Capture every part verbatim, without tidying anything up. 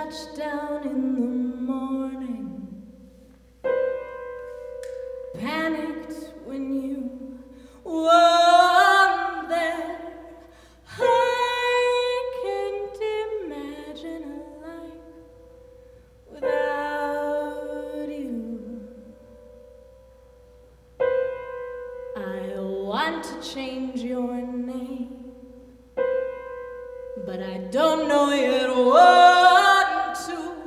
touchdown in the morning, panicked when you weren't there. I can't imagine a life without you. I want to change your name, but I don't know yet what to.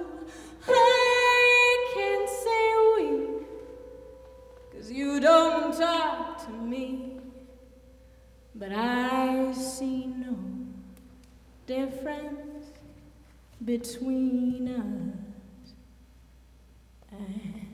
I can't say we, 'cause you don't talk to me, but I see no difference between us and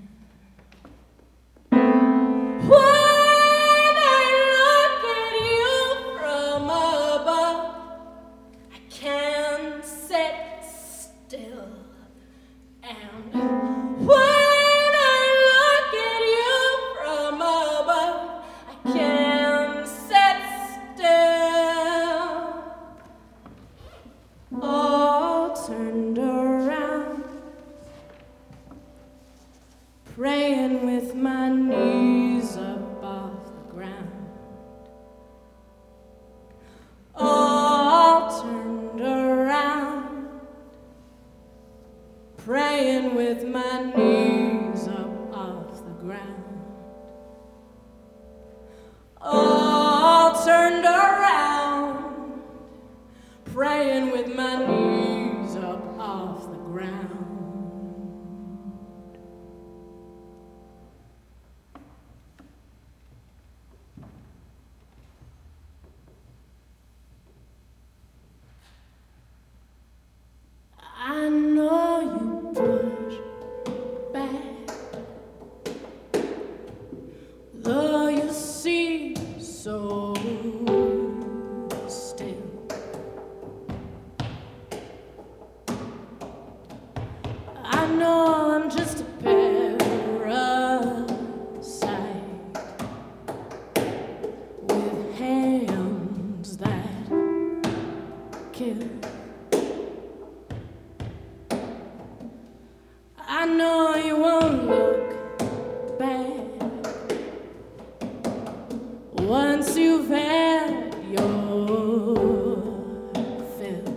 when I look at you from above, I can't sit still, and when I look at you from above, I can't sit still. All turned around, praying with my knees up off the ground. All turned around, praying with my knees up off the ground. All turned around, praying with my knees up off the ground. I know you push back, though you seem so still. I know I'm just a parasite with hands that kill. I know you won't look back once you've had your fill.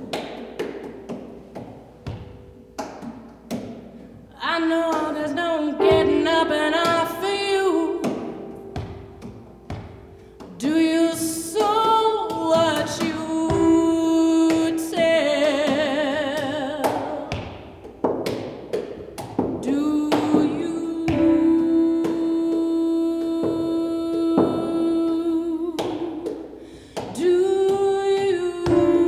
I know there's no getting up and off for you. Do you sow what you tell? Do you? Do you?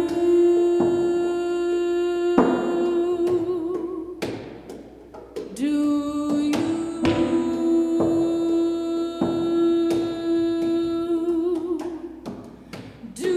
Do you? Do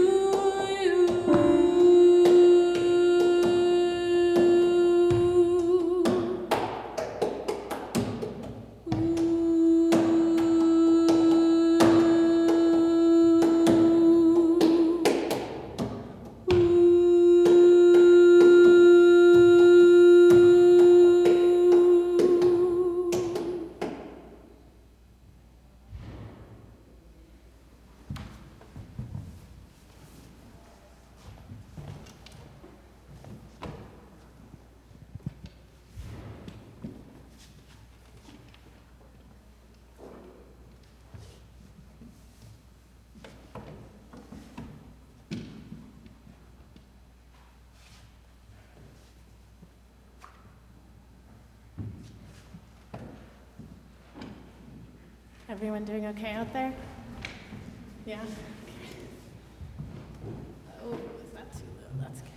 Everyone doing okay out there? Yeah? Okay. Oh, is that too low? That's good.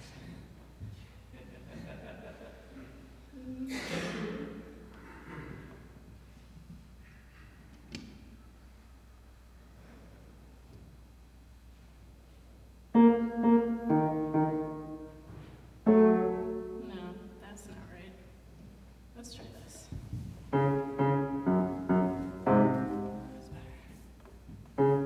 No, that's not right. Let's try this. That's better.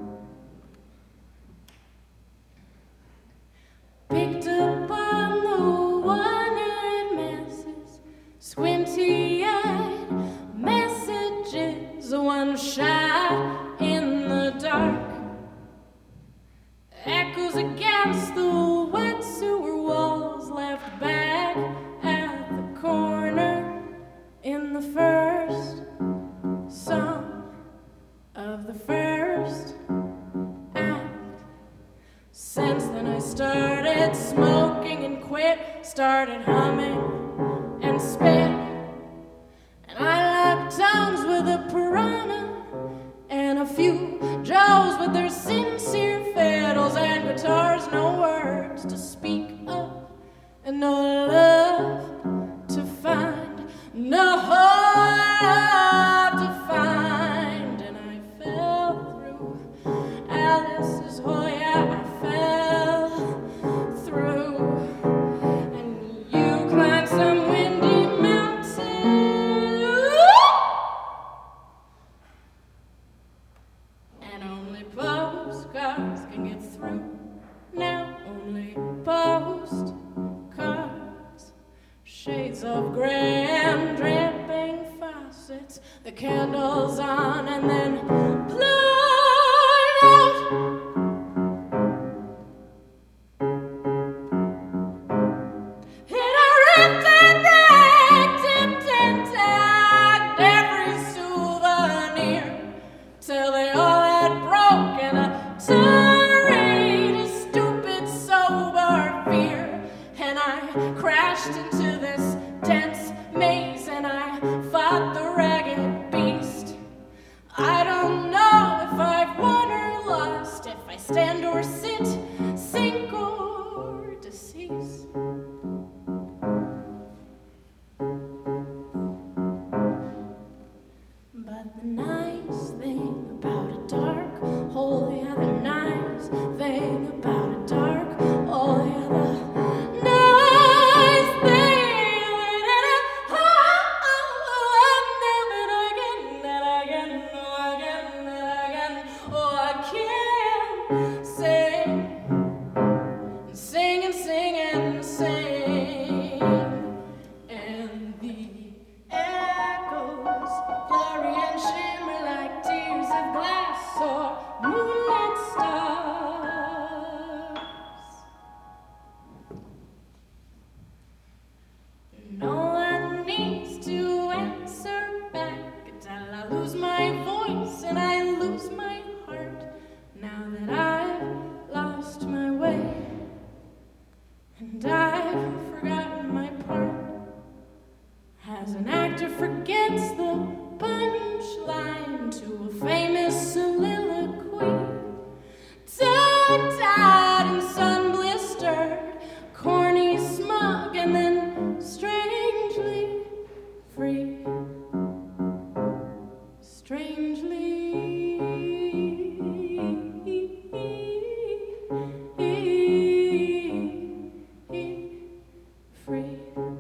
Picked up on the Since then I started smoking and quit, started humming and spit. And I locked tongues with a piranha and a few Joes with their sincere fiddles and guitars, no words to speak of and no love to find, no love to find. And I fell through Alice's hole, yeah, I fell through. And you climbed some windy mountain, and only postcards can get through. Now only postcards, shades of gray and dripping faucets, the candles on and then blown out. And I ripped and wrecked and tipped and tagged every souvenir till they all had broken a tirade of stupid sober fear. And I crashed into this dense maze and I fought the ragged beast. I don't know if I've won or lost, if I stand or sit, sink or decease. But the nice thing about a dark hole, yeah, the nice thing about a dark hole, yeah, the nice thing that I, oh, I never again, that again, oh, again, that again, oh, I can sing, sing and sing and sing, and the echoes flurry and shimmer like tears of glass or moonlit stars. No one needs to answer back until I lose my voice and I lose my heart. Now that I've lost my way and I've forgotten my part, as an actor forgets the punchline to a famous soliloquy, tongue-tied and sun-blistered, corny, smug, and then strangely free. Strangely free.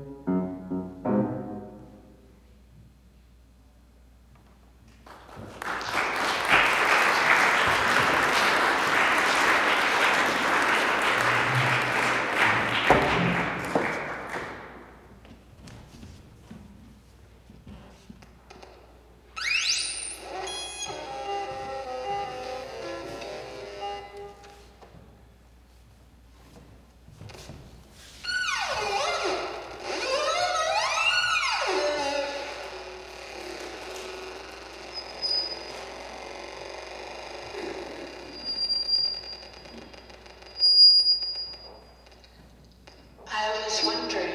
I was wondering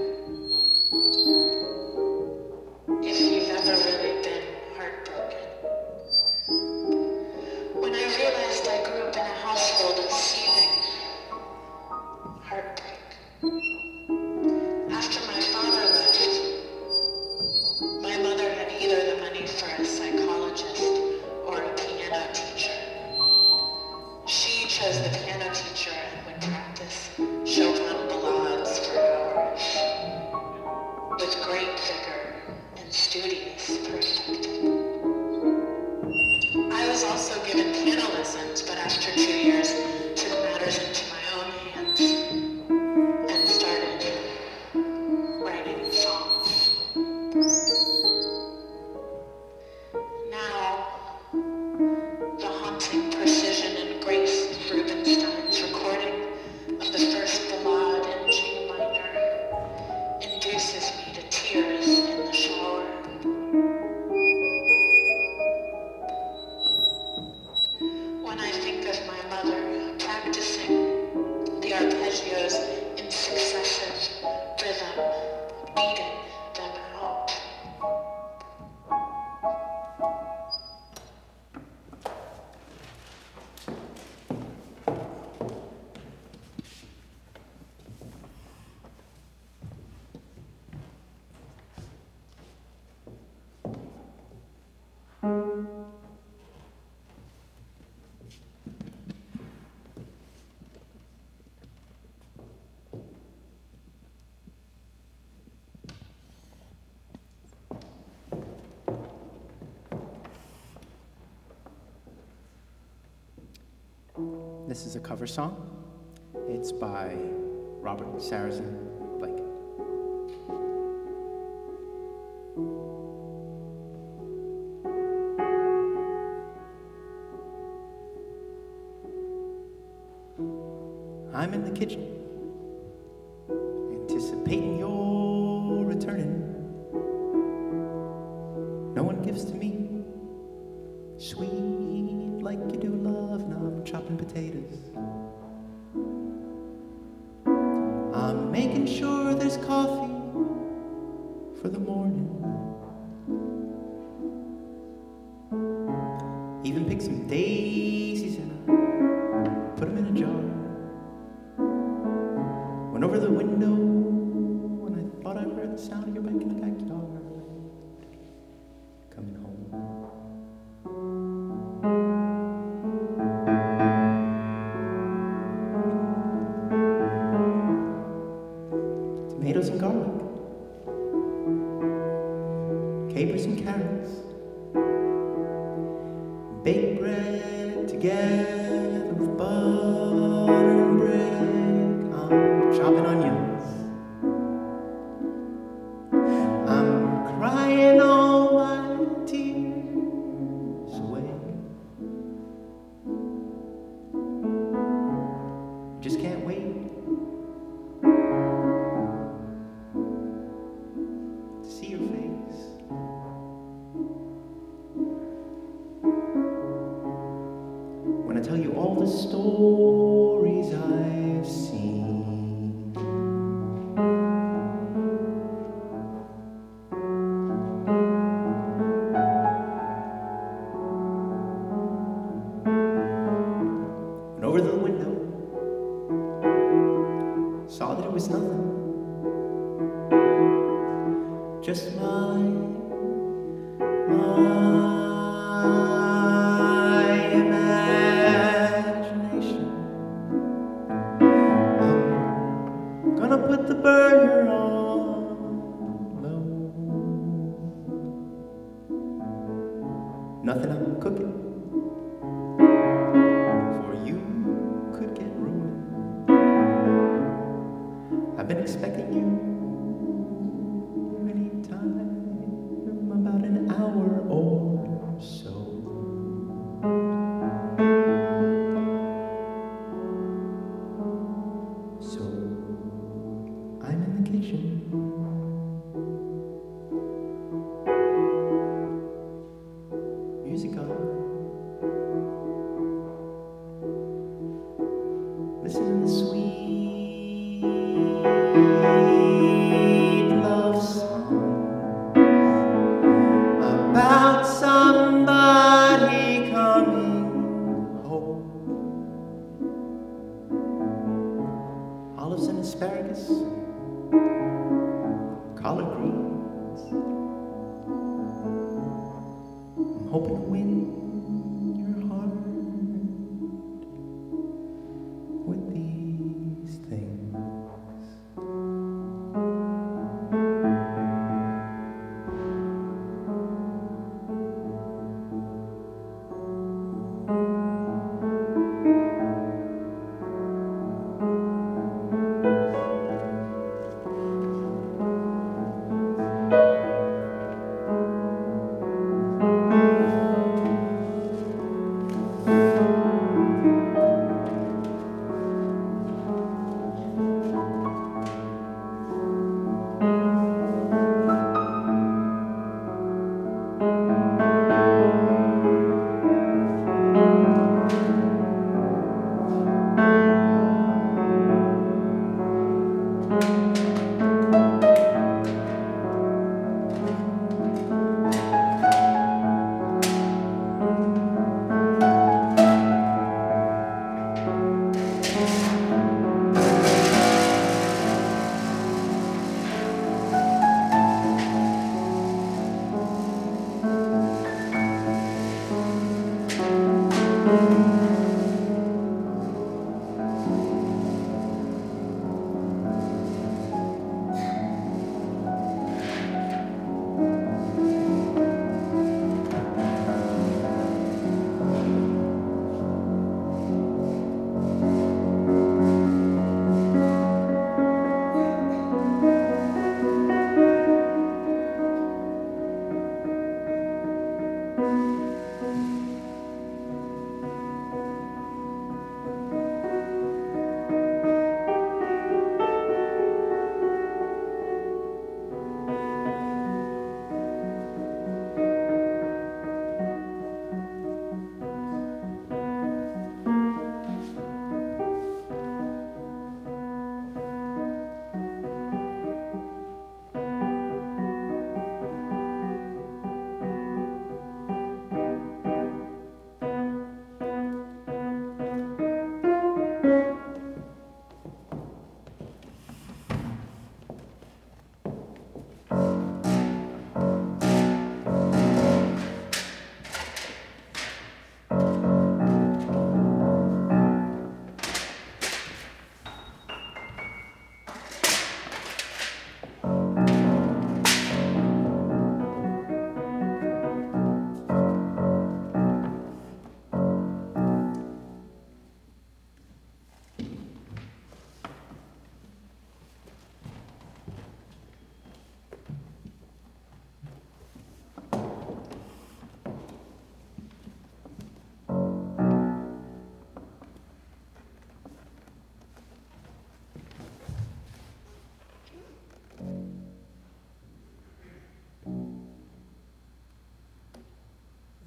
if you've ever really been heartbroken. When I realized I grew up in a household of seething heartbreak. After my father left, my mother had either the money for a psychologist or a piano teacher. She chose the piano teacher and would practice Chopin ballades for hours, with great vigor and studious perfecting. I was also given piano lessons, but after two years, took matters into my own hands and started writing songs. Now, the haunting precision and grace of Rubinstein's recording of the first ballade in G minor induces me to tears in the shower. This is a cover song. It's by Robert Sarrazin Blake. I'm in the kitchen, anticipating your returning. No one gives to me, sweet like you do love. Now I'm chopping potatoes. I'm making sure there's coffee for the morning. Even pick some daisies and I put them in a jar. Went over the window and I thought I heard the sound of your bike in the backyard. Coming home. Tomatoes and garlic, capers and carrots, baked bread together with butter and bread. I'm chopping onions. I'm crying all my tears away. Just can't wait to see your face. When I tell you all the stories I've seen, and over the window, saw that it was nothing, just my, my imagination. I'm gonna put the burner on low. Nothing I'm cooking for you could get ruined. I've been expecting you anytime, about an hour or so. So I'm in the kitchen, music on, listening to sweet love song about somebody coming home. Olives and asparagus, collard greens. I'm hoping to win your heart with these things.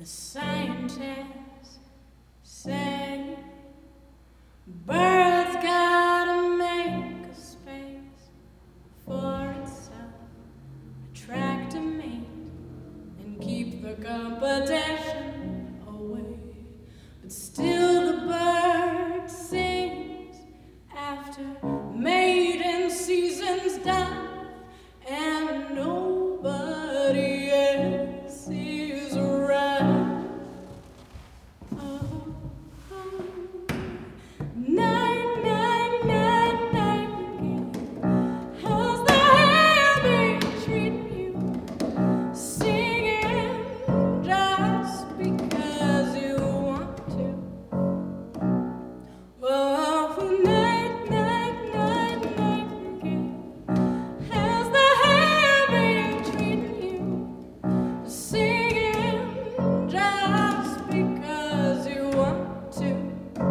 The scientists say birds gotta make a space for itself, attract a mate, and keep the competition away. But still the bird sings after mating season's done, and nobody else is around. Oh, oh. Night, night, night, nightingale, how's the hand been treating you? Singing just because you want to. Oh, night, night, night, nightingale, how's the hand been treating you? Singing just because you want to.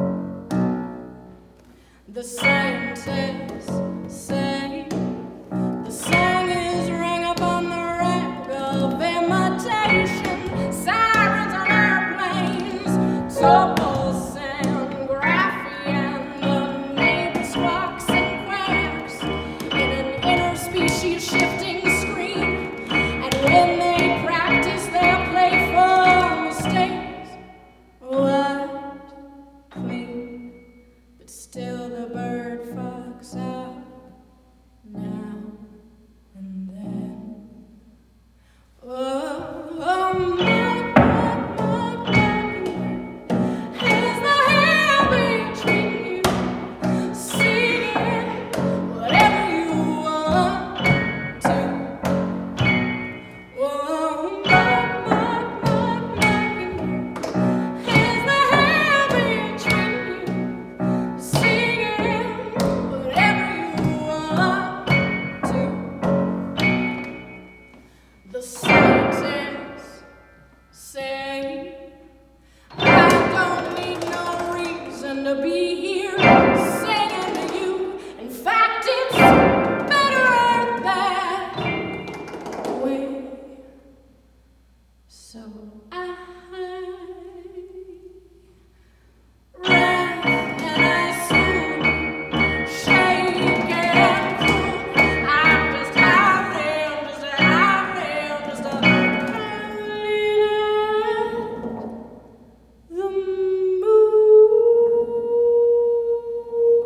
The scientists say the song is rung up on the rack of imitation. Sirens on airplanes, topos and graphene, the neighbor squawks and quacks in an interspecies shifting screen. And when they practice their playful mistakes, wiped clean, but still the bird fucks up now and then. Oh, oh, my, my, my, my, has the hand been treating you? Singing whatever you want to. Oh, my, my, my, my, has the hand been treating you? Singing whatever you want to. The scientists say I don't need no reason to be here singing to you. In fact, it's better that way. So I write and I soon shake and cool. I'm just out there, just out there, just a the moon.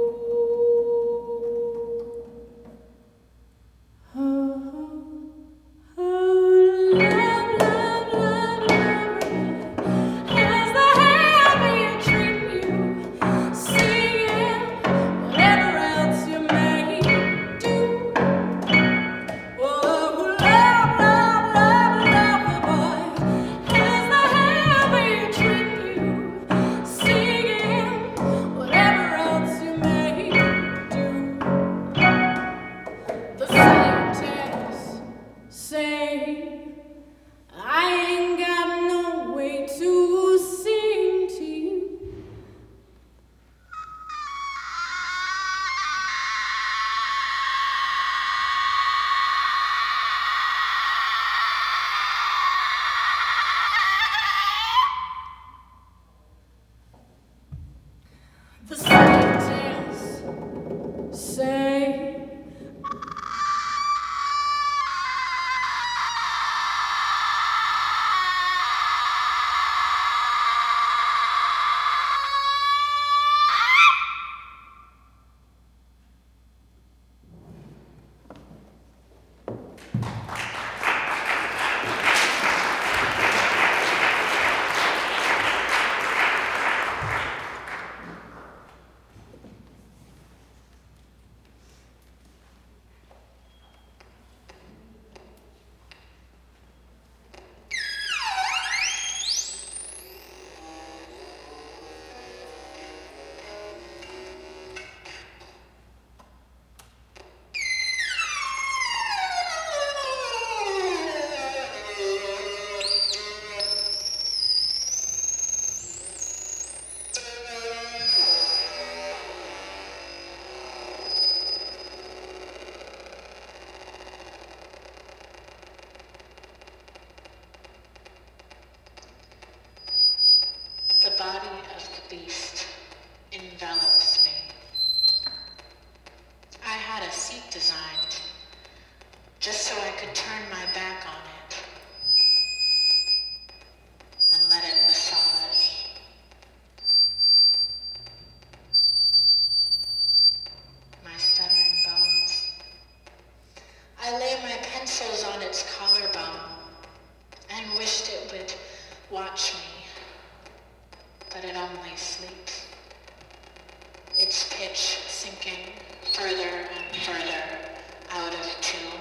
its pitch sinking further and further out of tune.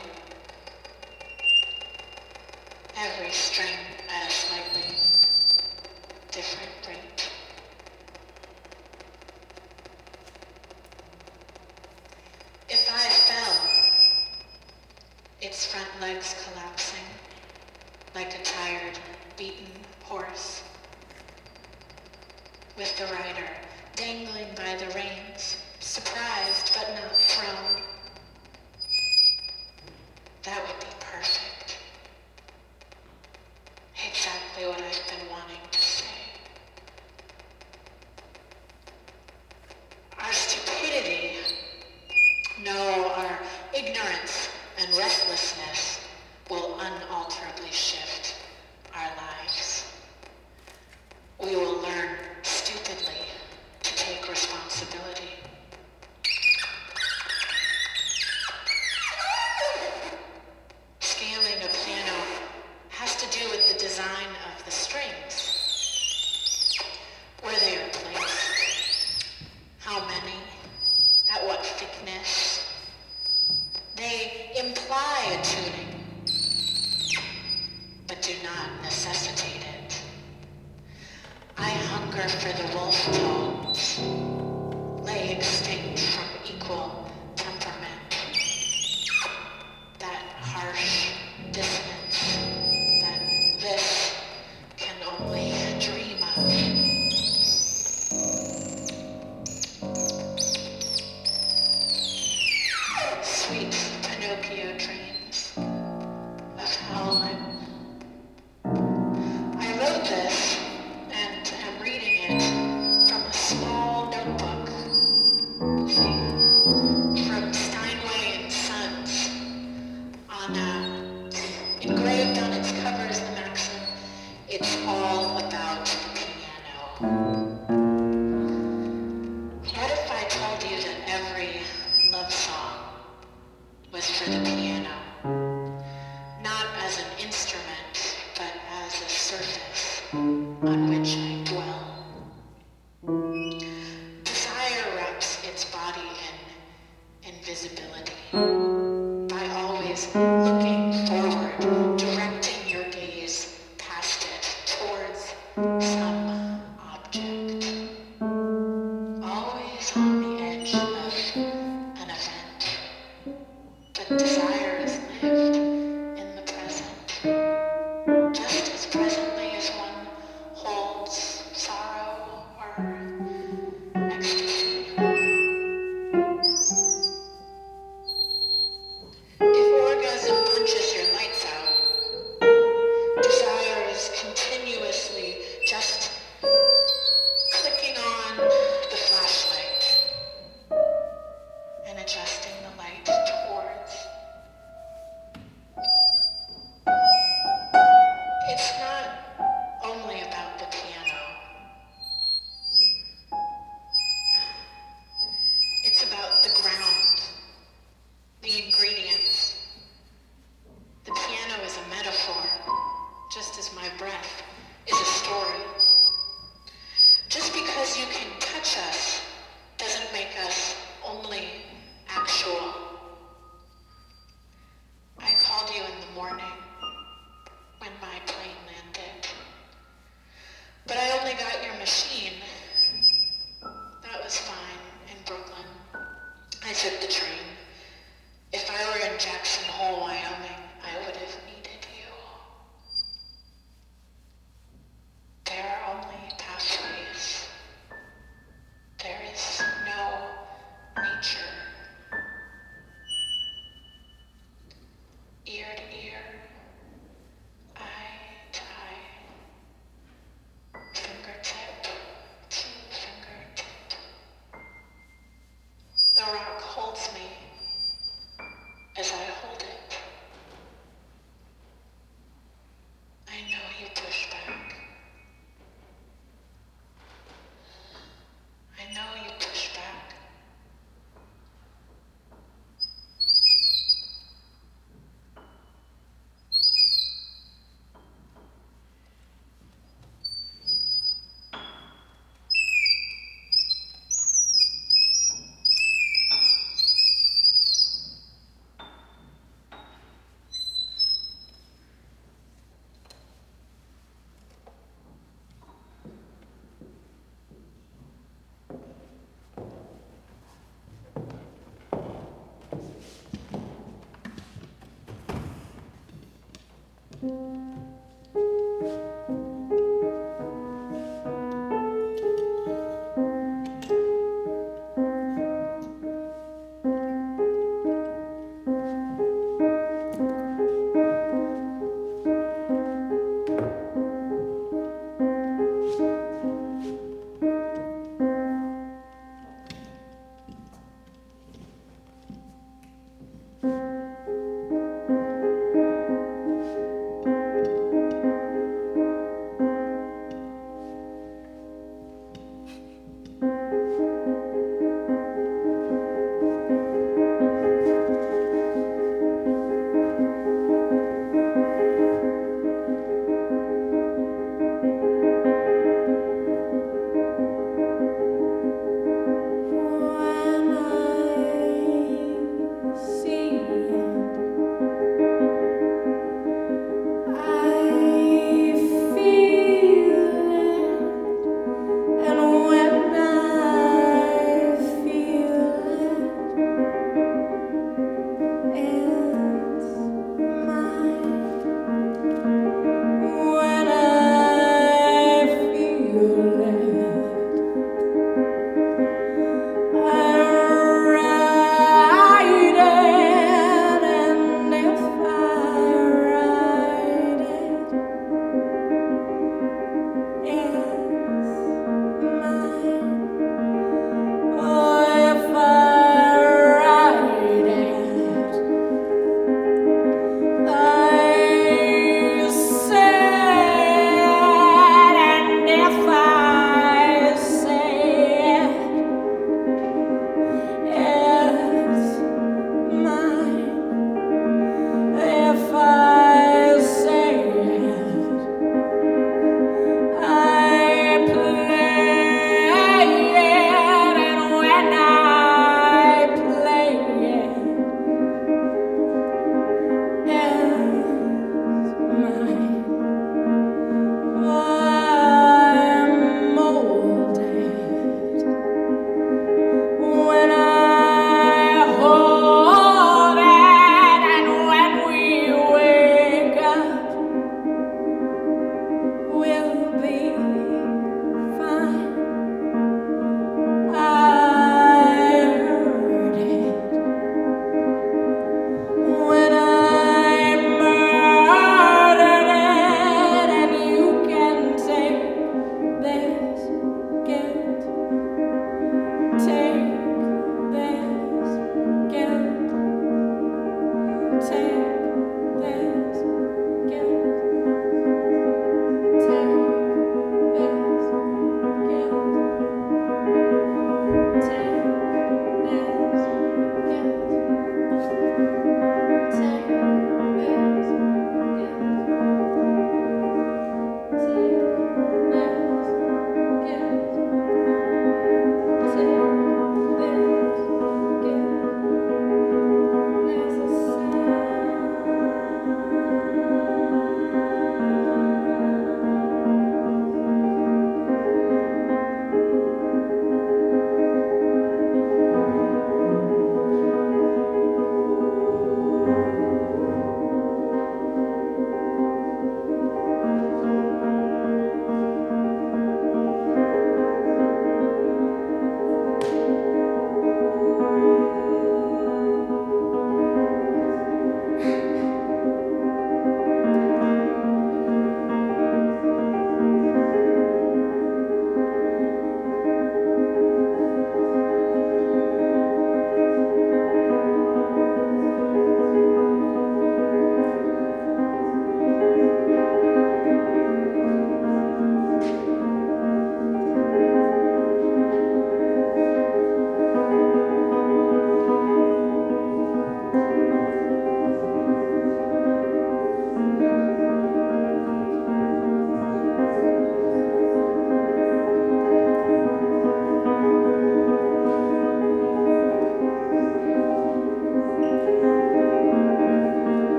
Every string at a slightly different rate. If I fell, its front legs collapsing like a tired, beaten horse, with the rider dangling by the reins, surprised but not thrown. That would be perfect. Exactly what I've been wanting to say. Our stupidity, no, our ignorance and restlessness will unalterably shift our lives. We will learn stupidly to take responsibility. Scaling a piano has to do with the design of the strings, where they are placed, how many, at what thickness. They imply a tuning, but do not necessitate it. I hunger for the wolf tones, lay extinct from equal temperament. That harsh dissonance that this can only dream of. Sweet Pinocchio dreams of Howlin'. I wrote this and am reading it from a small notebook. See, from Steinway and Sons. On uh, engraved on its cover is the maxim, "It's all about the piano." What if I told you that every love song was for the piano? Not as an instrument, but as a surface on which I dwell. Desire wraps its body in invisibility by always looking forward, directing your gaze past it towards some object. Always on the edge of an event. But desire is lived in the present, just as presently as one holds sorrow or ecstasy. If orgasm punches your lights out, desire is continuously just clicking on the flashlight and adjusting the light towards. It's not only about the piano. It's about the ground, the ingredients. The piano is a metaphor, just as my breath is a story. Just because you can touch us doesn't make us only actual. I called you in the morning when my plane landed, but I only got your machine. That was fine in Brooklyn. I took the train. If I were in Jackson Hole, I